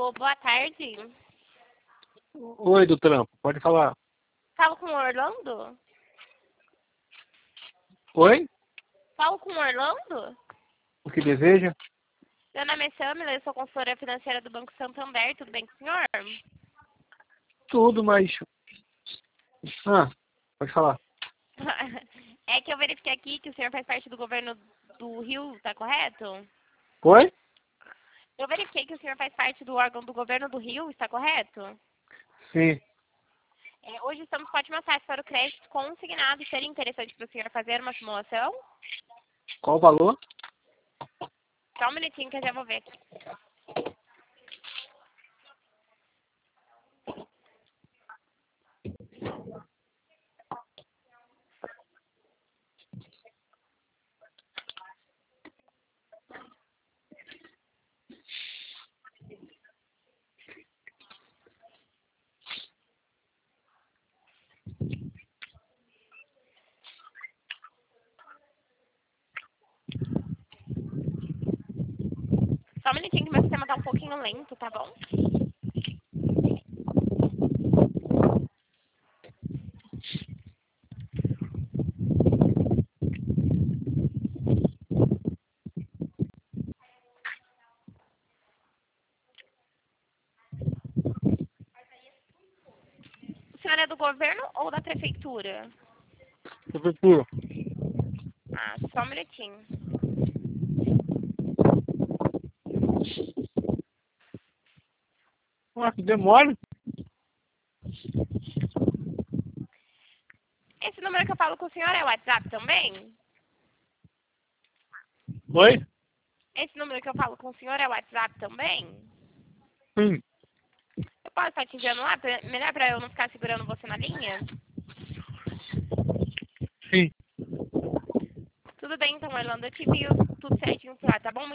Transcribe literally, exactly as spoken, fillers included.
Alô, boa tarde. Oi, do trampo, pode falar. Falo com o Orlando? Oi? Falo com o Orlando? O que deseja? Meu nome é Samila, eu sou consultora financeira do Banco Santander, tudo bem com o senhor? Tudo, mas... Ah, pode falar. É que eu verifiquei aqui que o senhor faz parte do governo do Rio, tá correto? Oi? Eu verifiquei que o senhor faz parte do órgão do governo do Rio, está correto? Sim. É, hoje estamos com ótimas taxas para o crédito consignado. Seria interessante para o senhor fazer uma simulação? Qual o valor? Só um minutinho que eu já vou ver aqui. Só um minutinho que meu sistema está um pouquinho lento, tá bom? O senhor é do governo ou da prefeitura? Prefeitura. Ah, só um minutinho. Ah, que demora. Esse número que eu falo com o senhor é o WhatsApp também? Oi? Esse número que eu falo com o senhor é o WhatsApp também? Sim. Eu posso estar te enviando lá? pra- Melhor para eu não ficar segurando você na linha? Sim. Tudo bem, então, Orlando. Eu te envio tudo certinho por lá, tá bom?